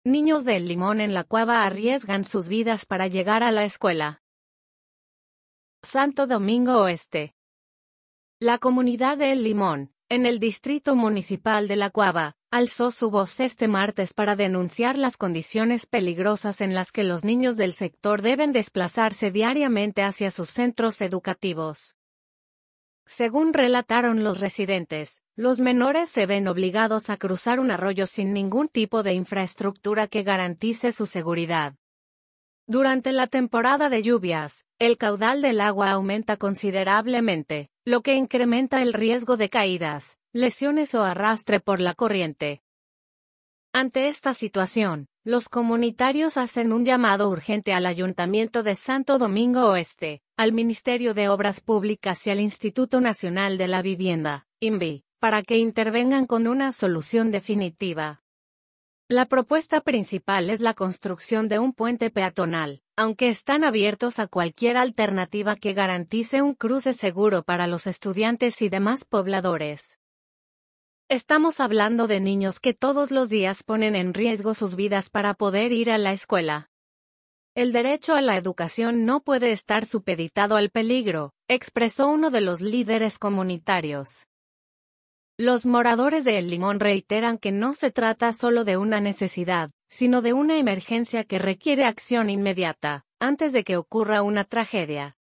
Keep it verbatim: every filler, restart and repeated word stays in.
Niños de El Limón en la Cuava arriesgan sus vidas para llegar a la escuela. Santo Domingo Oeste. La comunidad de El Limón, en el distrito municipal de La Cuava, alzó su voz este martes para denunciar las condiciones peligrosas en las que los niños del sector deben desplazarse diariamente hacia sus centros educativos. Según relataron los residentes, los menores se ven obligados a cruzar un arroyo sin ningún tipo de infraestructura que garantice su seguridad. Durante la temporada de lluvias, el caudal del agua aumenta considerablemente, lo que incrementa el riesgo de caídas, lesiones o arrastre por la corriente. Ante esta situación, los comunitarios hacen un llamado urgente al Ayuntamiento de Santo Domingo Oeste, al Ministerio de Obras Públicas y al Instituto Nacional de la Vivienda, I N V I, para que intervengan con una solución definitiva. La propuesta principal es la construcción de un puente peatonal, aunque están abiertos a cualquier alternativa que garantice un cruce seguro para los estudiantes y demás pobladores. Estamos hablando de niños que todos los días ponen en riesgo sus vidas para poder ir a la escuela. El derecho a la educación no puede estar supeditado al peligro, expresó uno de los líderes comunitarios. Los moradores de El Limón reiteran que no se trata solo de una necesidad, sino de una emergencia que requiere acción inmediata, antes de que ocurra una tragedia.